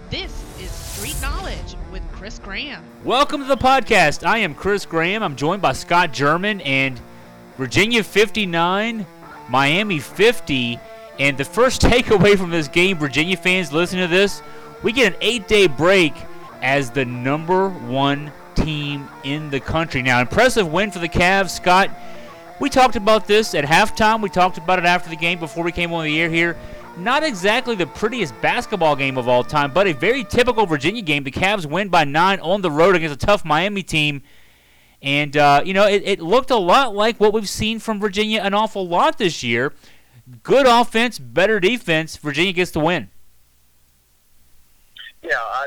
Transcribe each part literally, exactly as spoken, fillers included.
This is Street Knowledge with Chris Graham. Welcome to the podcast. I am Chris Graham. I'm joined by Scott German and Virginia fifty-nine, Miami fifty. And the first takeaway from this game, Virginia fans listening to this, we get an eight-day break as the number one team in the country. Now, impressive win for the Cavs. Scott, we talked about this at halftime. We talked about it after the game before we came on the air here. Not exactly the prettiest basketball game of all time, but a very typical Virginia game. The Cavs win by nine on the road against a tough Miami team. And, uh, you know, it, it looked a lot like what we've seen from Virginia an awful lot this year. Good offense, better defense. Virginia gets the win. Yeah, I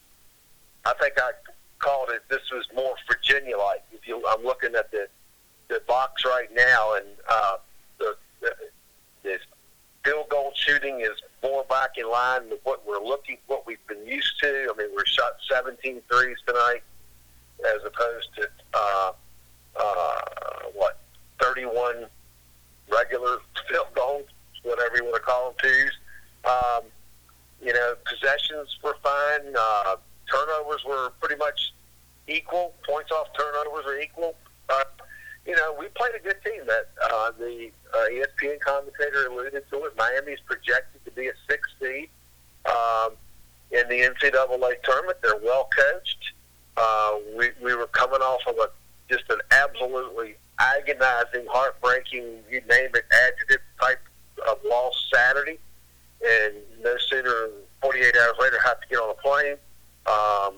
I think I called it, this was more Virginia-like. If you, I'm looking at the, the box right now, and uh, the, the, the field goal shooting is more back in line with what we're looking, what we've been used to. I mean, we're shot seventeen threes tonight, as opposed to uh, uh, what thirty-one regular field goals, whatever you want to call them, twos. Um, you know, possessions were fine. Uh, turnovers were pretty much equal. Points off turnovers were equal. Uh, You know, we played a good team. That uh, the uh, E S P N commentator alluded to it. Miami's projected to be a sixth seed um, in the N C double A tournament. They're well coached. Uh, we we were coming off of a just an absolutely agonizing, heartbreaking, you name it, adjective type of loss Saturday, and no sooner than forty-eight hours later, had to get on a plane um,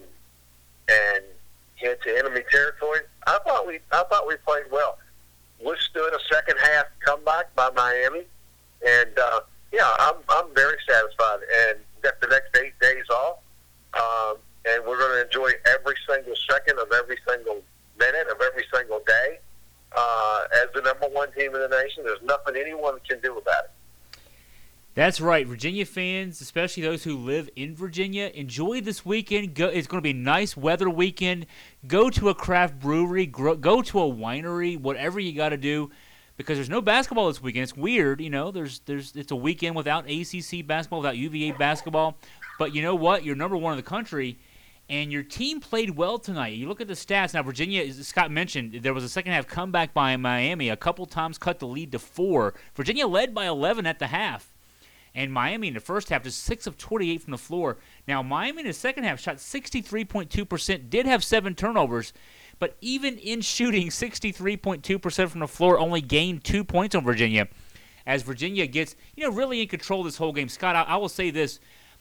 and head to enemy territory. I thought we I thought we played well. Withstood a second half comeback by Miami, and uh, yeah, I'm I'm very satisfied. And got the next eight days off, um, and we're going to enjoy every single second of every single minute of every single day uh, as the number one team in the nation. There's nothing anyone can do about it. That's right. Virginia fans, especially those who live in Virginia, enjoy this weekend. Go, it's going to be a nice weather weekend. Go to a craft brewery. Grow, go to a winery, whatever you got to do, because there's no basketball this weekend. It's weird, you know. There's, there's, it's a weekend without A C C basketball, without U V A basketball. But you know what? You're number one in the country, and your team played well tonight. You look at the stats. Now, Virginia, as Scott mentioned, there was a second-half comeback by Miami. A couple times cut the lead to four. Virginia led by eleven at the half. And Miami in the first half just six of twenty-eight from the floor. Now, Miami in the second half shot sixty-three point two percent, did have seven turnovers, but even in shooting sixty-three point two percent from the floor, only gained two points on Virginia. As Virginia gets, you know, really in control of this whole game. Scott, I, I will say this.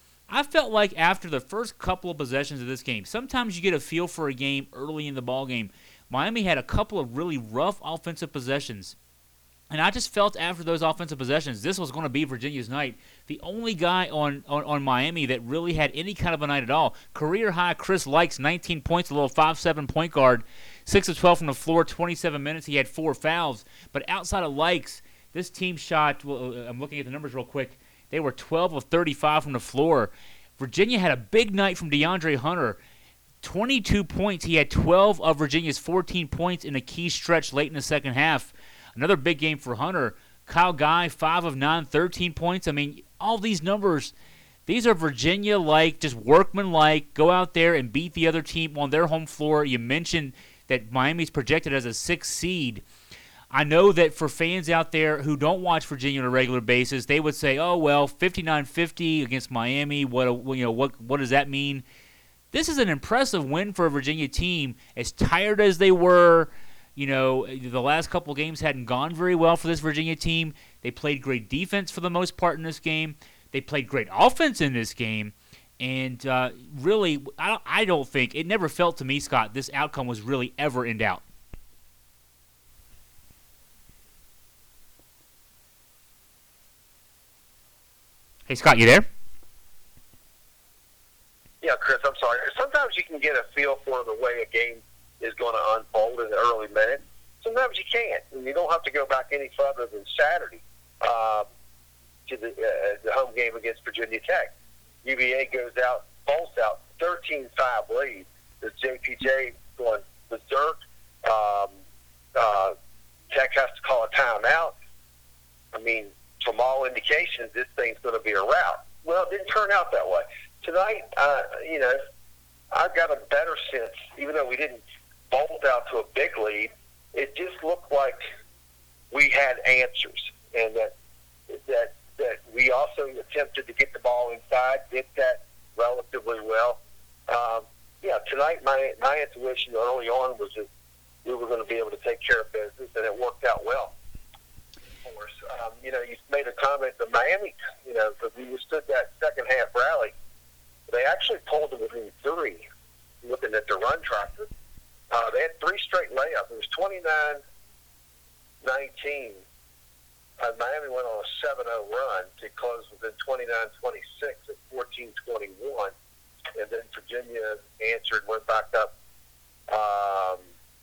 I felt like after the first couple of possessions of this game, sometimes you get a feel for a game early in the ball game. Miami had a couple of really rough offensive possessions. And I just felt after those offensive possessions, this was going to be Virginia's night. The only guy on, on, on Miami that really had any kind of a night at all, career high Chris Lykes, nineteen points, a little five seven point guard, six of twelve from the floor, twenty-seven minutes. He had four fouls. But outside of Lykes, this team shot, well, I'm looking at the numbers real quick, they were twelve of thirty-five from the floor. Virginia had a big night from DeAndre Hunter. twenty-two points. He had twelve of Virginia's fourteen points in a key stretch late in the second half. Another big game for Hunter. Kyle Guy, five of nine, thirteen points. I mean, all these numbers, these are Virginia-like, just workman-like. Go out there and beat the other team on their home floor. You mentioned that Miami's projected as a sixth seed. I know that for fans out there who don't watch Virginia on a regular basis, they would say, oh, well, fifty-nine fifty against Miami, what you know, what what does that mean? This is an impressive win for a Virginia team, as tired as they were. You know, the last couple games hadn't gone very well for this Virginia team. They played great defense for the most part in this game. They played great offense in this game. And uh, really, I don't, I don't think, it never felt to me, Scott, this outcome was really ever in doubt. Hey, Scott, you there? Yeah, Chris, I'm sorry. Sometimes you can get a feel for the way a game is going to unfold in the early minutes. Sometimes you can't. And you don't have to go back any further than Saturday uh, to the, uh, the home game against Virginia Tech. U V A goes out, bolts out, thirteen five lead. The J P J going berserk. Um, uh, Tech has to call a timeout. I mean, from all indications, this thing's going to be a rout. Well, it didn't turn out that way. tonight, uh, you know, I've got a better sense, even though we didn't bolt out to a big lead, it just looked like we had answers, and that that that we also attempted to get the ball inside, did that relatively well. Um, yeah, tonight my my intuition early on was that we were going to be able to take care of business, and it worked out well for us. Um, you know, you made a comment that Miami, you know, that we withstood that second half rally. They actually pulled it within three, looking at the run tracker. Uh, they had three straight layups. It was twenty-nine nineteen. Uh, Miami went on a seven oh run to close within twenty-nine twenty-six at fourteen twenty-one. And then Virginia answered, went back up um,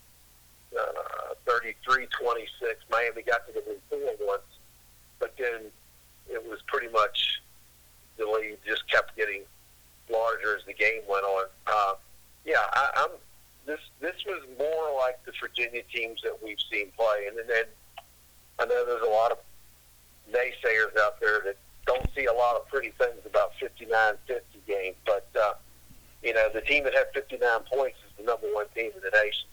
uh, thirty-three twenty-six. Miami got to the lead four once, but then it was pretty much the lead just kept getting larger as the game went on. Uh, yeah, I, I'm. This this was more like the Virginia teams that we've seen play, and then I know there's a lot of naysayers out there that don't see a lot of pretty things about fifty-nine fifty games, but uh, you know, the team that had fifty-nine points is the number one team in the nation.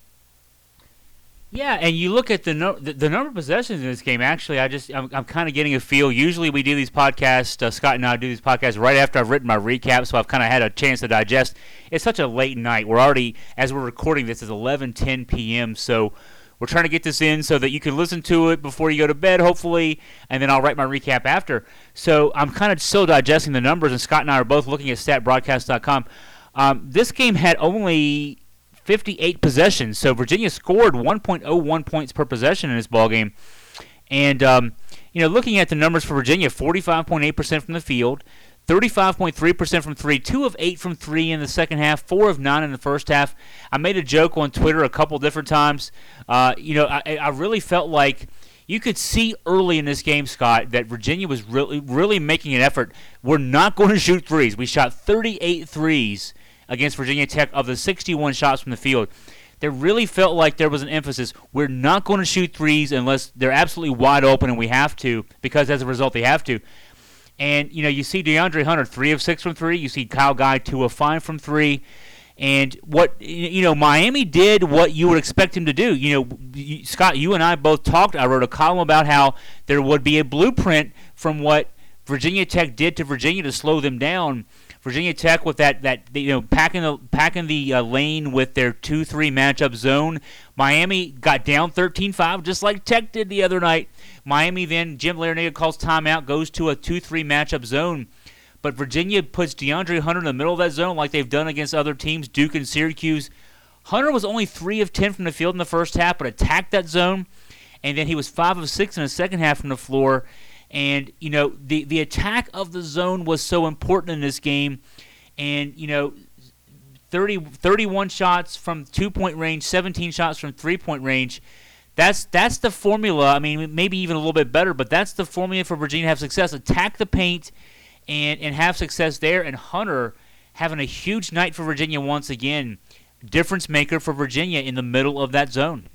Yeah, and you look at the no, the, the number of possessions in this game. Actually, I just I'm, I'm kind of getting a feel. Usually, we do these podcasts. Uh, Scott and I do these podcasts right after I've written my recap, so I've kind of had a chance to digest. It's such a late night. We're already, as we're recording this, is eleven ten p.m. So we're trying to get this in so that you can listen to it before you go to bed, hopefully, and then I'll write my recap after. So I'm kind of still digesting the numbers, and Scott and I are both looking at stat broadcast dot com. Um, this game had only fifty-eight possessions, so Virginia scored one point oh one points per possession in this ballgame. And, um, you know, looking at the numbers for Virginia, forty-five point eight percent from the field, thirty-five point three percent from three, two of eight from three in the second half, four of nine in the first half. I made a joke on Twitter a couple different times. Uh, you know, I, I really felt like you could see early in this game, Scott, that Virginia was really, really making an effort. We're not going to shoot threes. We shot thirty-eight threes against Virginia Tech of the sixty-one shots from the field. There really felt like there was an emphasis. We're not going to shoot threes unless they're absolutely wide open and we have to, because as a result they have to. And, you know, you see DeAndre Hunter, three of six from three. You see Kyle Guy, two of five from three. And what, you know, Miami did what you would expect him to do. You know, Scott, you and I both talked. I wrote a column about how there would be a blueprint from what Virginia Tech did to Virginia to slow them down. Virginia Tech with that, that you know, packing the packing the uh, lane with their two three matchup zone. Miami got down thirteen five, just like Tech did the other night. Miami then, Jim Larinaga calls timeout, goes to a two three matchup zone. But Virginia puts DeAndre Hunter in the middle of that zone like they've done against other teams, Duke and Syracuse. Hunter was only three of ten from the field in the first half, but attacked that zone. And then he was five of six in the second half from the floor. And, you know, the, the attack of the zone was so important in this game. And, you know, thirty, thirty-one shots from two-point range, seventeen shots from three-point range. That's that's the formula. I mean, maybe even a little bit better, but that's the formula for Virginia to have success. Attack the paint and, and have success there. And Hunter having a huge night for Virginia once again. Difference maker for Virginia in the middle of that zone.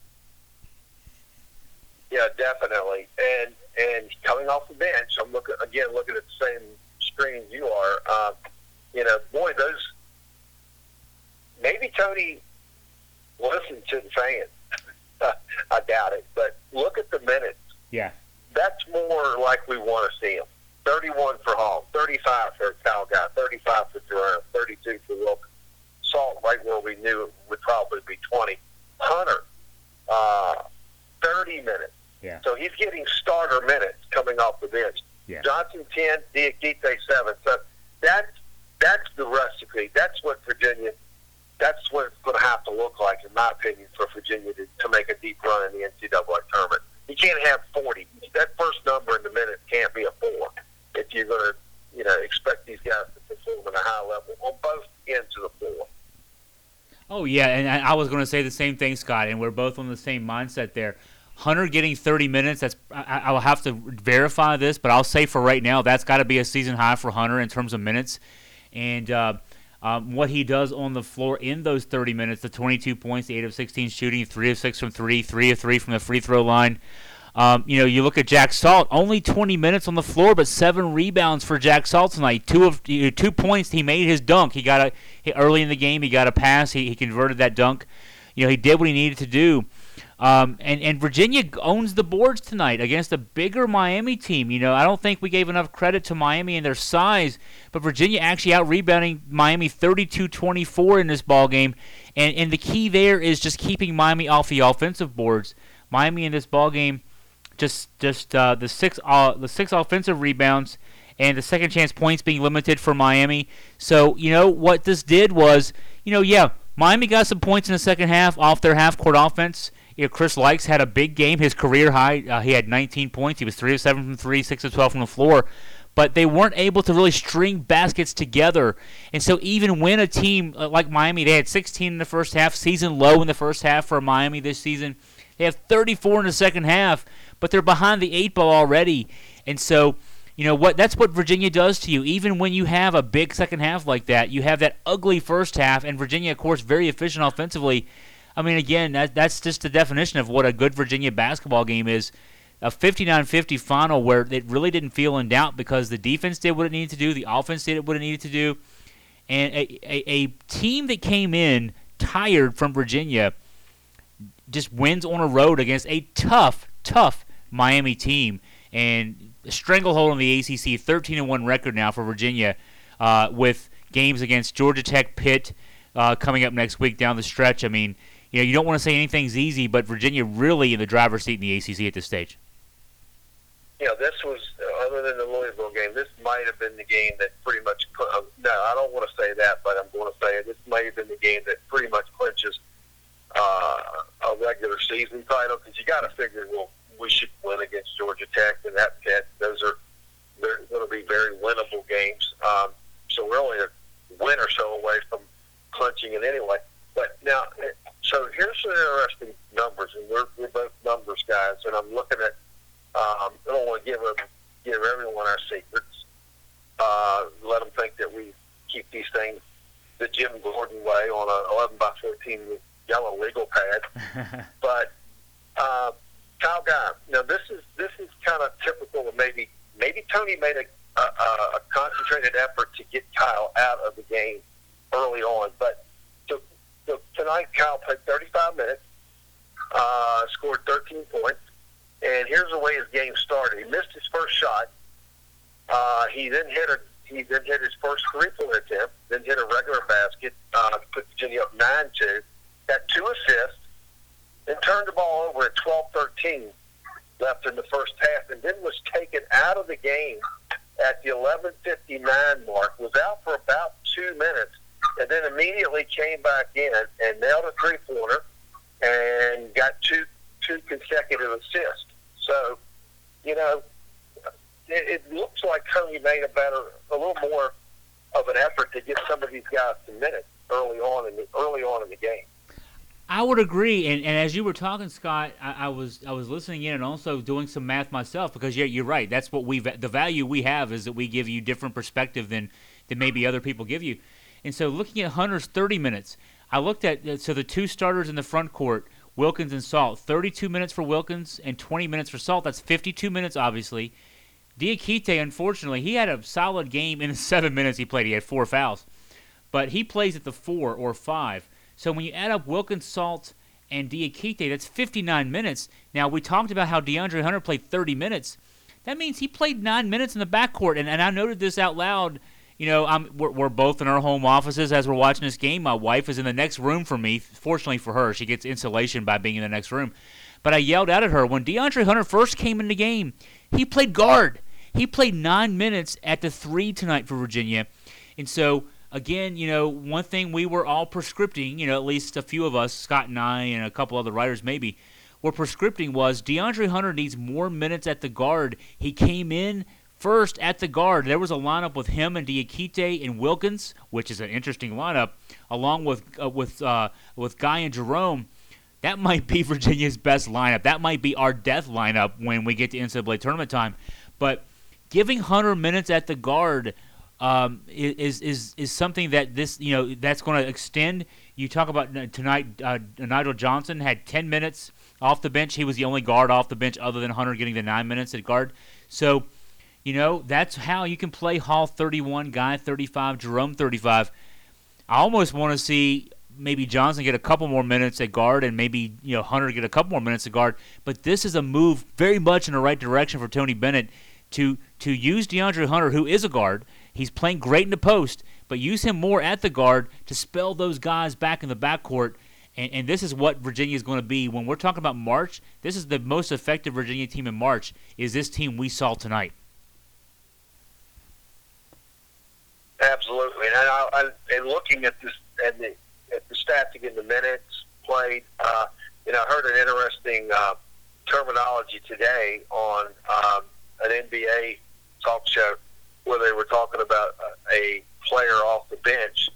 Yeah, definitely. And And coming off the bench, I'm looking again, looking at the same screen you are. Uh, you know, boy, those maybe Tony listened to the fans. I doubt it, but look at the minutes. Yeah, that's more like we want to see him. thirty-one for Hall, thirty-five for Kyle Guy, thirty-five for Jerome, thirty-two for Wilkins. Salt right where we knew it would probably be twenty. Hunter, uh, thirty minutes. Yeah. So he's getting starter minutes coming off the bench. Yeah. Johnson ten, Diakite seven. So that's that's the recipe. That's what Virginia. That's what it's going to have to look like, in my opinion, for Virginia to, to make a deep run in the N C double A tournament. You can't have forty. That first number in the minutes can't be a four if you're going to, you know, expect these guys to perform at a high level on both ends of the floor. Oh yeah, and I was going to say the same thing, Scott, and we're both on the same mindset there. Hunter getting thirty minutes, that's I, I will have to verify this, but I'll say for right now, that's got to be a season high for Hunter in terms of minutes. And uh, um, what he does on the floor in those thirty minutes, the twenty-two points, the eight of sixteen shooting, three of six from three, three of three from the free throw line. Um, you know, you look at Jack Salt, only twenty minutes on the floor, but seven rebounds for Jack Salt tonight. Two of you know, two points. He made his dunk. He got a he, early in the game. He got a pass. He, he converted that dunk. You know, he did what he needed to do. Um, and, and Virginia owns the boards tonight against a bigger Miami team. You know, I don't think we gave enough credit to Miami and their size, but Virginia actually out-rebounding Miami thirty-two twenty-four in this ball game. And, and the key there is just keeping Miami off the offensive boards. Miami in this ball game, just just uh, the six uh, the six offensive rebounds and the second chance points being limited for Miami. So, you know, what this did was, you know, yeah, Miami got some points in the second half off their half-court offense. You know, Chris Likes had a big game, his career high. Uh, he had nineteen points. He was three of seven from three, six of twelve from the floor. But they weren't able to really string baskets together. And so even when a team like Miami, they had sixteen in the first half, season low in the first half for Miami this season. They have thirty-four in the second half, but they're behind the eight ball already. And so, you know, what that's what Virginia does to you. Even when you have a big second half like that, you have that ugly first half, and Virginia, of course, very efficient offensively. I mean, again, that, that's just the definition of what a good Virginia basketball game is. A fifty-nine fifty final where it really didn't feel in doubt because the defense did what it needed to do, the offense did what it needed to do, and a, a, a team that came in tired from Virginia just wins on a road against a tough, tough Miami team. And a stranglehold on the A C C, thirteen and one record now for Virginia uh, with games against Georgia Tech, Pitt uh, coming up next week down the stretch. I mean, you know, you don't want to say anything's easy, but Virginia really in the driver's seat in the A C C at this stage. You know, this was, uh, other than the Louisville game, this might have been the game that pretty much, uh, no, I don't want to say that, but I'm going to say it. This might have been the game that pretty much clinches uh, a regular season title, because you got to figure, well, we should win against Georgia Tech and that Pitt. Those are, they're going to be very winnable games. Um, so we're only a win or so away from clinching it anyway. But now, so here's some interesting numbers, and we're, we're both numbers guys, and I'm looking at, um, I don't want to give, a, give everyone our secrets, uh, let them think that we keep these things the Jim Gordon way on a eleven by fourteen yellow legal pad. But uh, Kyle Guy, now this is this is kind of typical of maybe, maybe Tony made a, a, a concentrated effort to get Kyle out of the game early on, but so, so tonight Kyle played thirty-five minutes, uh, scored thirteen points, and here's the way his game started. He missed his first shot. Uh, he then hit a he then hit his first three-point attempt, then hit a regular basket, uh, to put Virginia up nine two, got two assists, then turned the ball over at twelve thirteen left in the first half, and then was taken out of the game at the eleven fifty-nine mark, was out for about two minutes, and then immediately came back in and nailed a three-pointer and got two two consecutive assists. So, you know, it, it looks like Tony made a better, a little more of an effort to get some of these guys some minutes early on in the early on in the game. I would agree, and, and as you were talking, Scott, I, I was I was listening in and also doing some math myself, because yeah, you're right. That's what we the value we have is that we give you different perspective than than maybe other people give you. And so, looking at Hunter's thirty minutes, I looked at so the two starters in the front court, Wilkins and Salt, thirty-two minutes for Wilkins and twenty minutes for Salt. That's fifty-two minutes, obviously. Diakite, unfortunately, he had a solid game in the seven minutes he played. He had four fouls, but he plays at the four or five. So when you add up Wilkins, Salt, and Diakite, that's fifty-nine minutes. Now, we talked about how DeAndre Hunter played thirty minutes. That means he played nine minutes in the backcourt, and, and I noted this out loud. You know, I'm, we're, we're both in our home offices as we're watching this game. My wife is in the next room from me. Fortunately for her, she gets insulation by being in the next room. But I yelled out at her. When DeAndre Hunter first came in the game, he played guard. He played nine minutes at the three tonight for Virginia. And so, again, you know, one thing we were all prescripting, you know, at least a few of us, Scott and I and a couple other writers maybe, were prescripting was DeAndre Hunter needs more minutes at the guard. He came in first at the guard. There was a lineup with him and Diakite and Wilkins, which is an interesting lineup, along with uh, with uh, with Guy and Jerome. That might be Virginia's best lineup. That might be our death lineup when we get to N C double A tournament time. But giving Hunter minutes at the guard um, is is is something that this you know that's going to extend. You talk about tonight. Uh, Nigel Johnson had ten minutes off the bench. He was the only guard off the bench other than Hunter getting the nine minutes at guard. So, you know, that's how you can play Hall thirty-one, Guy thirty-five, Jerome thirty-five. I almost want to see maybe Johnson get a couple more minutes at guard and maybe, you know, Hunter get a couple more minutes at guard. But this is a move very much in the right direction for Tony Bennett to to use DeAndre Hunter, who is a guard. He's playing great in the post, but use him more at the guard to spell those guys back in the backcourt. And, and this is what Virginia is going to be. When we're talking about March, this is the most effective Virginia team in March, is this team we saw tonight. Absolutely. And, I, I, and looking at this and the, at the stats again, the minutes played, uh, you know, I heard an interesting uh, terminology today on um, an N B A talk show where they were talking about a player off the bench.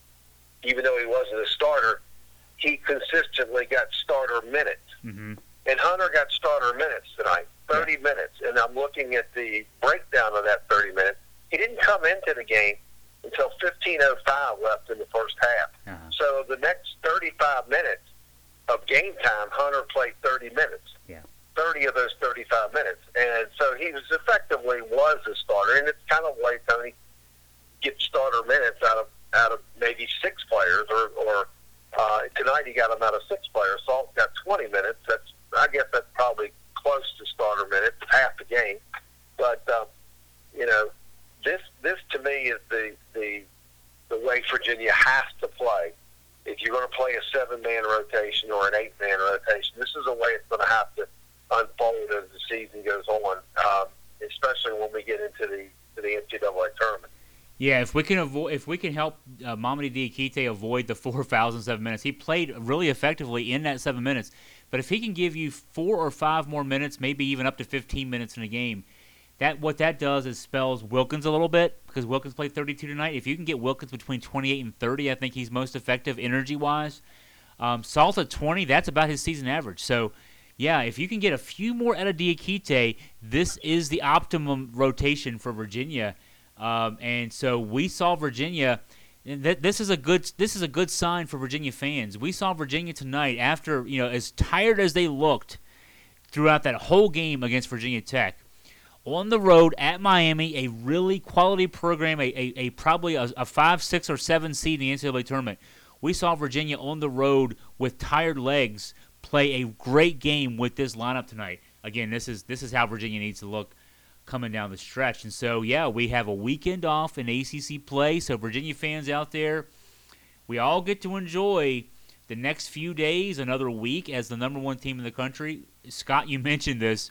Even though he wasn't a starter, he consistently got starter minutes. Mm-hmm. And Hunter got starter minutes tonight, thirty yeah. minutes. And I'm looking at the breakdown of that thirty minutes. He didn't come into the game until fifteen oh five left in the first half. Uh-huh. So the next thirty-five minutes of game time, Hunter played thirty minutes. Yeah. thirty of those thirty-five minutes. And so he was effectively was a starter. And it's kind of the way Tony gets starter minutes out of out of maybe six players. Or, or uh, tonight he got them out of six players. Salt got twenty minutes. That's I guess that's probably close to starter minutes, half the game. But, um, you know, This, this to me is the, the the way Virginia has to play. If you're going to play a seven-man rotation or an eight-man rotation, this is the way it's going to have to unfold as the season goes on, um, especially when we get into the to the N C double A tournament. Yeah, if we can avoid, if we can help uh, Mamadi Diakite avoid the four fouls in seven minutes, he played really effectively in that seven minutes. But if he can give you four or five more minutes, maybe even up to fifteen minutes in a game, That what that does is spells Wilkins a little bit, because Wilkins played thirty-two tonight. If you can get Wilkins between twenty-eight and thirty, I think he's most effective energy-wise. Um, Salt at twenty, that's about his season average. So, yeah, if you can get a few more out of Diakite, this is the optimum rotation for Virginia. Um, and so we saw Virginia. And th- this is a good this is a good sign for Virginia fans. We saw Virginia tonight after, you know, as tired as they looked throughout that whole game against Virginia Tech. On the road at Miami, a really quality program, a, a, a probably a, a five, six, or seven seed in the N C double A tournament. We saw Virginia on the road with tired legs play a great game with this lineup tonight. Again, this is this is how Virginia needs to look coming down the stretch. And so, yeah, we have a weekend off in A C C play. So, Virginia fans out there, we all get to enjoy the next few days, another week as the number one team in the country. Scott, you mentioned this.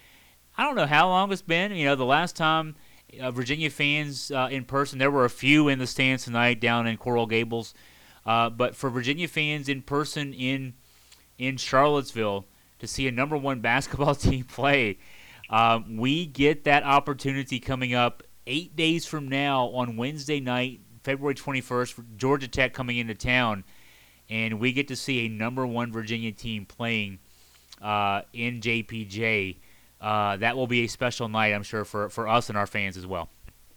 I don't know how long it's been. You know, the last time uh, Virginia fans uh, in person, there were a few in the stands tonight down in Coral Gables. Uh, but for Virginia fans in person in in Charlottesville to see a number one basketball team play, um, we get that opportunity coming up eight days from now on Wednesday night, February twenty-first, for Georgia Tech coming into town. And we get to see a number one Virginia team playing uh, in J P J. Uh, that will be a special night, I'm sure, for, for us and our fans as well.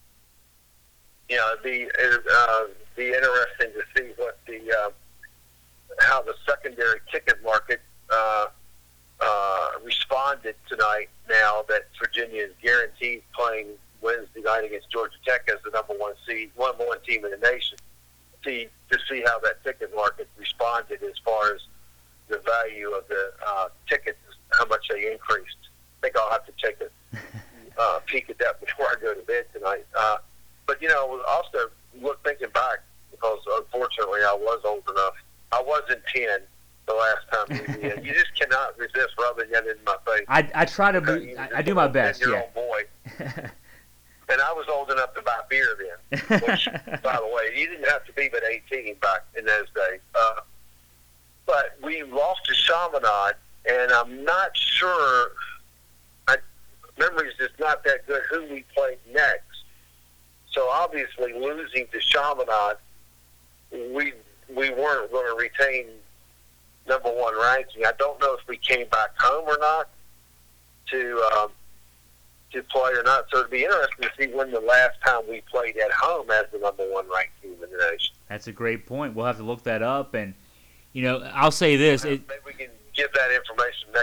Yeah, it'd be, uh, be interesting to see what the uh, how the secondary ticket market uh, uh, responded tonight. Now that Virginia is guaranteed playing Wednesday night against Georgia Tech as the number one seed, number one team in the nation. See to see how that ticket market responded as far as the value of the uh, tickets, how much they increased. I think I'll have to take a uh, peek at that before I go to bed tonight. Uh, but, you know, also look thinking back, because unfortunately I was old enough. I wasn't ten the last time we did. You just cannot resist rubbing that in my face. I, I try to be, I, I do my best, yeah. ten-year-old boy. And I was old enough to buy beer then, which, by the way, you didn't have to be but eighteen back in those days. Uh, but we lost to Chaminade, and I'm not sure – memory's just not that good who we played next. So obviously losing to Chaminade, we we weren't going to retain number one ranking. I don't know if we came back home or not to um, to play or not. So it'd be interesting to see when the last time we played at home as the number one ranked team in the nation. That's a great point. We'll have to look that up. And, you know, I'll say this. Uh, it, maybe we can give that information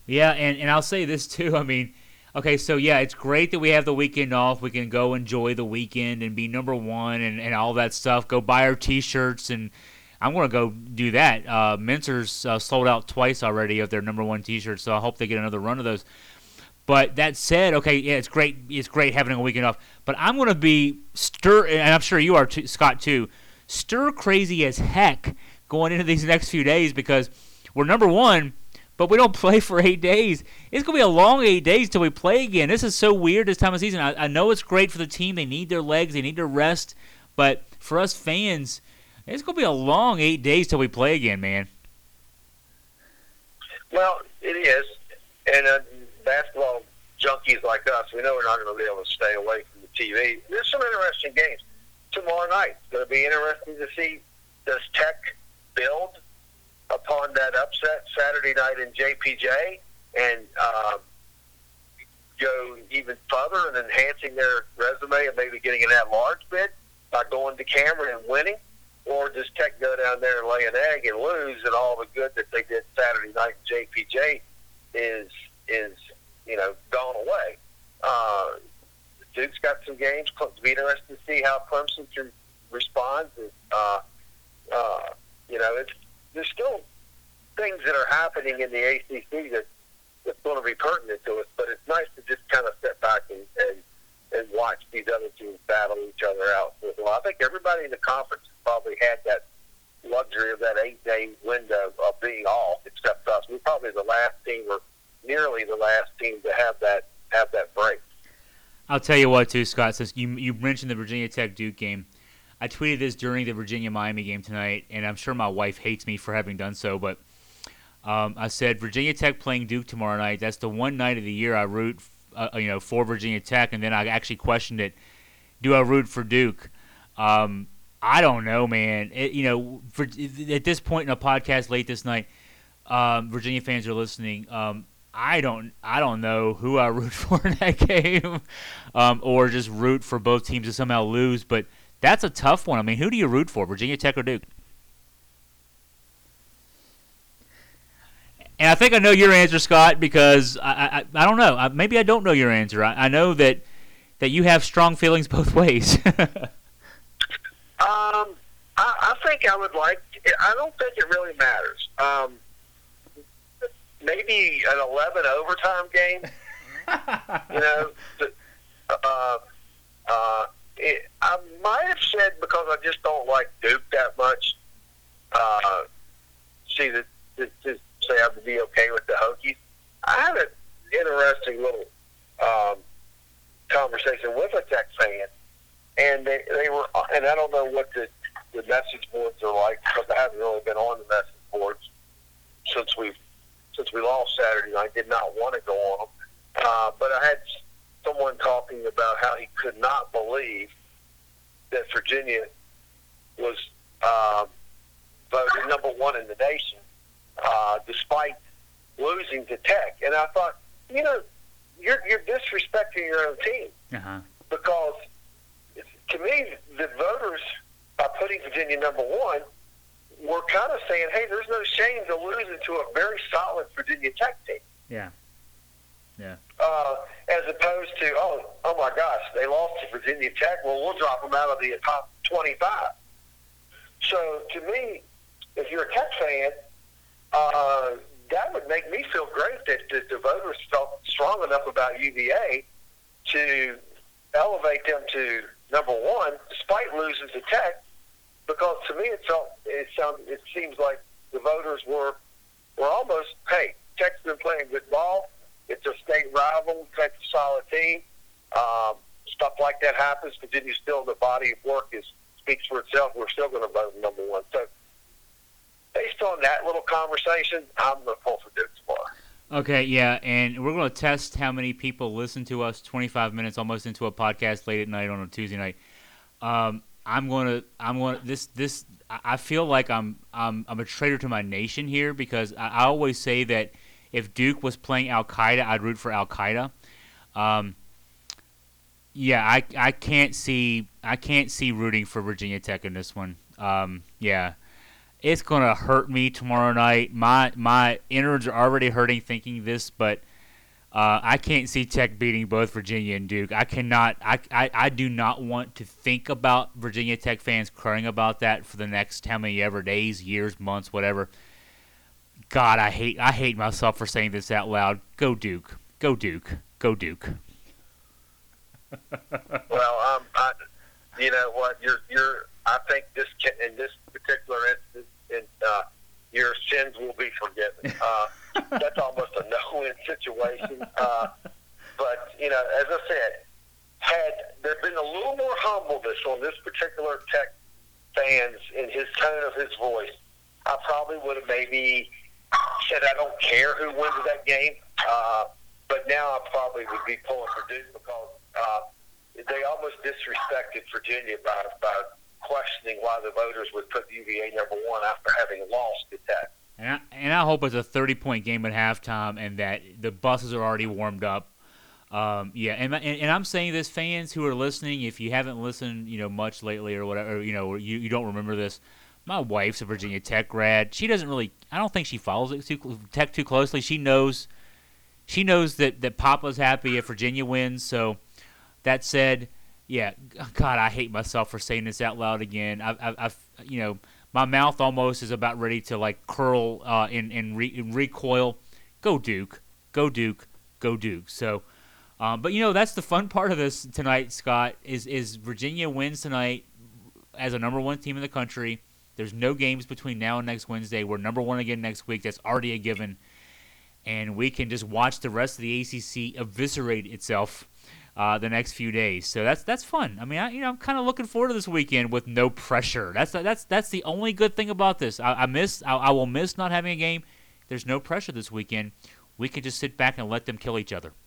Yeah, and, and I'll say this too. I mean, okay, so yeah, it's great that we have the weekend off. We can go enjoy the weekend and be number one and, and all that stuff. Go buy our T-shirts, and I'm going to go do that. Uh, Mincer's uh, sold out twice already of their number one T-shirts, so I hope they get another run of those. But that said, okay, yeah, it's great. It's great having a weekend off. But I'm going to be stir, and I'm sure you are, too, Scott, too, stir crazy as heck going into these next few days because we're number one, but we don't play for eight days. It's going to be a long eight days till we play again. This is so weird this time of season. I, I know it's great for the team. They need their legs. They need their rest. But for us fans, it's going to be a long eight days till we play again, man. Well, it is. And uh, basketball junkies like us, we know we're not going to be able to stay away from the T V. There's some interesting games. Tomorrow night, it's going to be interesting to see, does Tech build upon that upset Saturday night in J P J and um, go even further and enhancing their resume and maybe getting an at-large bid by going to Cameron and winning? Or does Tech go down there and lay an egg and lose, and all the good that they did Saturday night in J P J is, is you know, gone away? Uh, Duke's got some games. It'll be interesting to see how Clemson can respond. Uh, uh, you know, it's, there's still things that are happening in the A C C that, that's going to be pertinent to us, but it's nice to just kind of step back and, and, and watch these other teams battle each other out. Well, I think everybody in the conference has probably had that luxury of that eight-day window of being off, except us. We're probably the last team, or nearly the last team, to have that have that break. I'll tell you what, too, Scott, since you, you mentioned the Virginia Tech-Duke game, I tweeted this during the Virginia-Miami game tonight, and I'm sure my wife hates me for having done so, but um, I said Virginia Tech playing Duke tomorrow night. That's the one night of the year I root, uh, you know, for Virginia Tech, and then I actually questioned it. Do I root for Duke? Um, I don't know, man. It, you know, for, at this point in a podcast late this night, um, Virginia fans are listening. Um, I don't, I don't know who I root for in that game, um, or just root for both teams to somehow lose, but that's a tough one. I mean, who do you root for, Virginia Tech or Duke? And I think I know your answer, Scott, because I I, I don't know. I, maybe I don't know your answer. I, I know that, that you have strong feelings both ways. um, I, I think I would like – I don't think it really matters. Um, maybe an eleven overtime game, you know. Uh, uh, it, I might have said because I just don't like Duke that much. Uh, see, that to, to say I would be okay with the Hokies. I had an interesting little um, conversation with a Tech fan, and they, they were, and I don't know what the, the message boards are like because I haven't really been on the message boards since we've since we lost Saturday night. I did not want to go on them, uh, but I had someone talking about how he could not believe that Virginia was uh, voted number one in the nation, uh, despite losing to Tech. And I thought, you know, you're, you're disrespecting your own team. Uh-huh. Because, to me, the voters, by putting Virginia number one, were kind of saying, hey, there's no shame to losing to a very solid Virginia Tech team. Yeah. Yeah. Uh, as opposed to, oh, oh my gosh, they lost to Virginia Tech. Well, we'll drop them out of the top twenty-five. So, to me, if you're a Tech fan, uh, that would make me feel great that, that the voters felt strong enough about U V A to elevate them to number one, despite losing to Tech. Because to me, it felt it sounded it seems like the voters were were almost, hey, Tech's been playing good ball. It's a state rival. Tech's a solid team. Um, stuff like that happens. Virginia's still, the body of work is speaks for itself. We're still going to vote number one. So based on that little conversation, I'm going to pull for Duke tomorrow. Okay, yeah, and we're going to test how many people listen to us twenty-five minutes almost into a podcast late at night on a Tuesday night. Um, I'm going to, I'm going to, this, this, I feel like I'm, I'm, I'm a traitor to my nation here because I, I always say that if Duke was playing Al-Qaeda, I'd root for Al-Qaeda. Um, yeah, I, I can't see, I can't see rooting for Virginia Tech in this one. Um, yeah. it's gonna hurt me tomorrow night. My my innards are already hurting thinking this, but uh, I can't see Tech beating both Virginia and Duke. I cannot. I, I I do not want to think about Virginia Tech fans crying about that for the next how many ever days, years, months, whatever. God, I hate I hate myself for saying this out loud. Go Duke. Go Duke. Go Duke. Well, um, I, you know what? You're you're. I think this can, in this particular instance, in, uh, your sins will be forgiven. Uh, that's almost a no-win situation. Uh, but you know, as I said, had there been a little more humbleness on this particular Tech fans in his tone of his voice, I probably would have maybe said I don't care who wins that game. Uh, but now I probably would be pulling for Duke because uh, they almost disrespected Virginia by, by questioning why the voters would put U V A number one after having lost to Tech. And I, and I hope it's a thirty-point game at halftime and that the buses are already warmed up. Um, yeah, and, and and I'm saying this, fans who are listening, if you haven't listened, you know, much lately or whatever, or, you know, or you you don't remember this. My wife's a Virginia Tech grad. She doesn't really. I don't think she follows it too, Tech too closely. She knows. She knows that, that Papa's happy if Virginia wins. So, that said, yeah, God, I hate myself for saying this out loud again. I've, I've, I've you know, my mouth almost is about ready to like curl uh, and and, re, and recoil. Go Duke, go Duke, go Duke. So, um, but you know that's the fun part of this tonight, Scott. Is is Virginia wins tonight as a number one team in the country. There's no games between now and next Wednesday. We're number one again next week. That's already a given. And we can just watch the rest of the A C C eviscerate itself uh, the next few days. So that's that's fun. I mean, I, you know, I'm kind of looking forward to this weekend with no pressure. That's that's that's the only good thing about this. I, I miss I, I will miss not having a game. There's no pressure this weekend. We can just sit back and let them kill each other.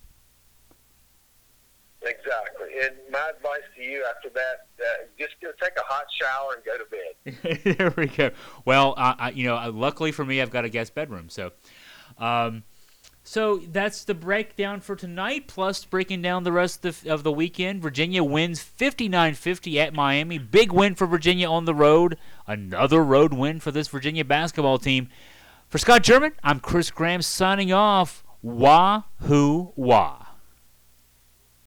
Exactly. And my advice to you after that, uh, just go take a hot shower and go to bed. There we go. Well, uh, I, you know, luckily for me, I've got a guest bedroom. So, um, so that's the breakdown for tonight, plus breaking down the rest of the, of the weekend. Virginia wins fifty-nine fifty at Miami. Big win for Virginia on the road. Another road win for this Virginia basketball team. For Scott German, I'm Chris Graham signing off. Wah-hoo-wah.